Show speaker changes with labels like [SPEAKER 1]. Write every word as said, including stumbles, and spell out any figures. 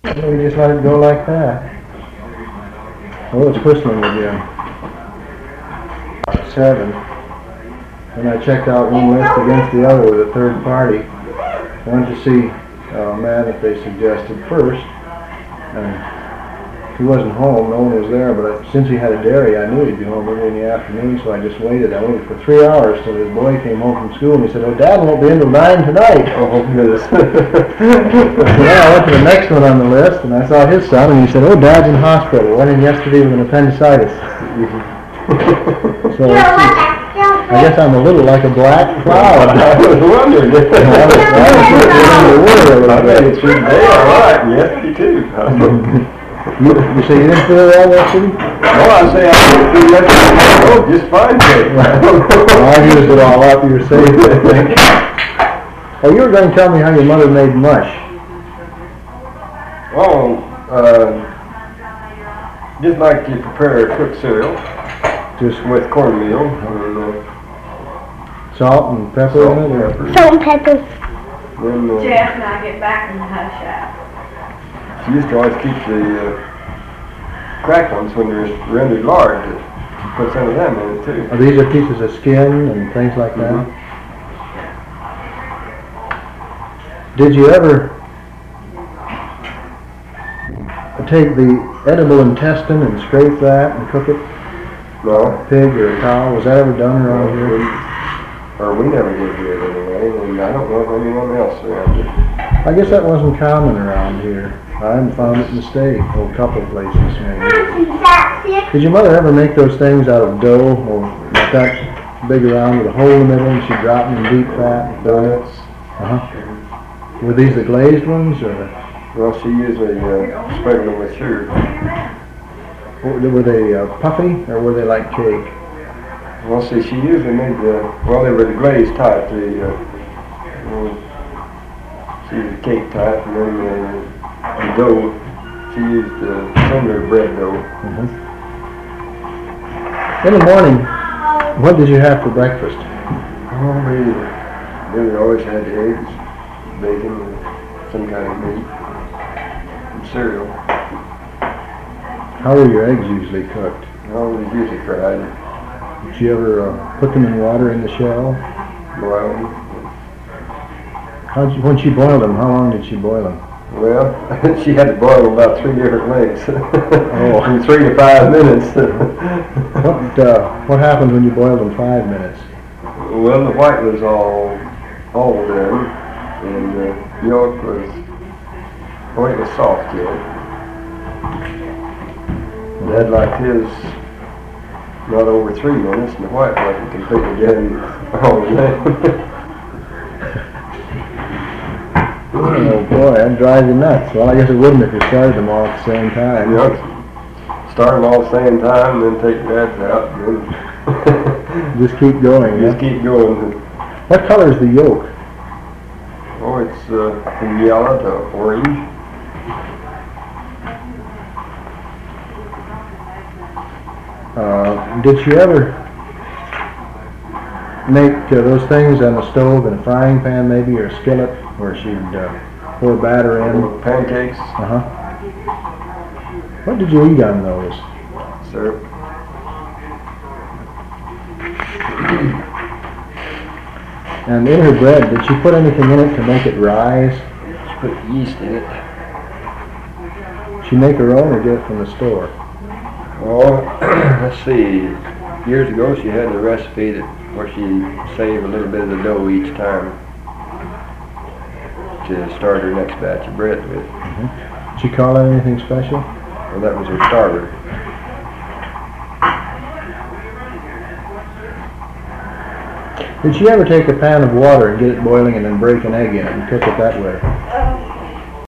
[SPEAKER 1] We just let it go like that. Oh, it's whistling again. Seven. And I checked out one list against the other with a third party. I wanted to see a man that they suggested first. And he wasn't home, no one was there, but I, since he had a dairy, I knew he'd be home early in the afternoon, so I just waited. I waited for three hours till his boy came home from school, and he said, "Oh, Dad won't be in till nine tonight." Oh, goodness. So I went to the next one on the list, and I saw his son, and he said, "Oh, Dad's in hospital. Went in yesterday with an appendicitis." So I guess I'm a little like a black cloud.
[SPEAKER 2] I was wondering. I was, I was I it's your day, all right. Yes, you too.
[SPEAKER 1] You, you say you didn't feel well yesterday?
[SPEAKER 2] No, I say I didn't feel yesterday. Oh, just fine, Jake.
[SPEAKER 1] Well, I used it all up. You're safe, I think. Oh, you were going to tell me how your mother made mush.
[SPEAKER 2] Oh, uh, just like you prepare cooked cereal. Just with cornmeal. Uh,
[SPEAKER 1] Salt and pepper
[SPEAKER 2] salt
[SPEAKER 1] in it? Or?
[SPEAKER 2] Pepper.
[SPEAKER 3] Salt and pepper.
[SPEAKER 2] Then, uh,
[SPEAKER 4] Jeff and I get back in the hush out.
[SPEAKER 2] She used to always keep the uh, cracked ones when they're rendered large. Put some of them in it too.
[SPEAKER 1] Are these are pieces of skin and things like that? Mm-hmm. Did you ever take the edible intestine and scrape that and cook it?
[SPEAKER 2] No.
[SPEAKER 1] A pig or a cow? Was that ever done around
[SPEAKER 2] no,
[SPEAKER 1] here?
[SPEAKER 2] We, or we never did do it anyway, and I don't know if anyone else around here.
[SPEAKER 1] I guess that wasn't common around here. I haven't found it in the state. Oh, a couple of places maybe. Did your mother ever make those things out of dough, or like that big around with a hole in the middle, and she'd drop them in deep fat?
[SPEAKER 2] Donuts.
[SPEAKER 1] Uh-huh. Were these the glazed ones, or?
[SPEAKER 2] Well, she usually uh, sprinkled them with sugar.
[SPEAKER 1] Were they uh, puffy, or were they like cake?
[SPEAKER 2] Well, see, she usually made the, well, they were the glazed type, the, uh, uh, she used the cake type, and then the, the dough, she used the cinder bread dough.
[SPEAKER 1] Mm-hmm. In the morning, what did you have for breakfast?
[SPEAKER 2] Oh, we really always had eggs, bacon, and some kind of meat, and cereal.
[SPEAKER 1] How were your eggs usually cooked?
[SPEAKER 2] Oh, they usually fried.
[SPEAKER 1] Did you ever uh, put them in water in the shell?
[SPEAKER 2] Boiled them.
[SPEAKER 1] How'd you, when she boiled them, how long did she boil them?
[SPEAKER 2] Well, she had to boil them about three different lengths.
[SPEAKER 1] Oh.
[SPEAKER 2] From three to five minutes.
[SPEAKER 1] What uh, what happened when you boiled them five minutes?
[SPEAKER 2] Well, the white was all all done, and the yolk was, well, it was soft yet. Dad liked his not over three minutes, and the white wasn't completely done all day.
[SPEAKER 1] Oh boy, that drives you nuts. Well, I guess it wouldn't if you started them all at the same time.
[SPEAKER 2] You know, start them all at the same time, and then take Dad's out, and
[SPEAKER 1] Just keep going,
[SPEAKER 2] just
[SPEAKER 1] yeah?
[SPEAKER 2] keep going.
[SPEAKER 1] What color is the yolk?
[SPEAKER 2] Oh, it's uh, from yellow to orange.
[SPEAKER 1] Uh, did she ever make uh, those things on the stove in a frying pan maybe, or a skillet, where she'd uh, pour batter in?
[SPEAKER 2] Pancakes.
[SPEAKER 1] Uh-huh. What did you eat on those?
[SPEAKER 2] Syrup.
[SPEAKER 1] And in her bread, did she put anything in it to make it rise?
[SPEAKER 2] She put yeast in it.
[SPEAKER 1] She make her own or get it from the store?
[SPEAKER 2] Well, let's see. Years ago, she had a recipe that where she saved a little bit of the dough each time to start her next batch of bread with.
[SPEAKER 1] Mm-hmm. Did she call it anything special?
[SPEAKER 2] Well, that was her starter.
[SPEAKER 1] Did she ever take a pan of water and get it boiling and then break an egg in it and cook it that way?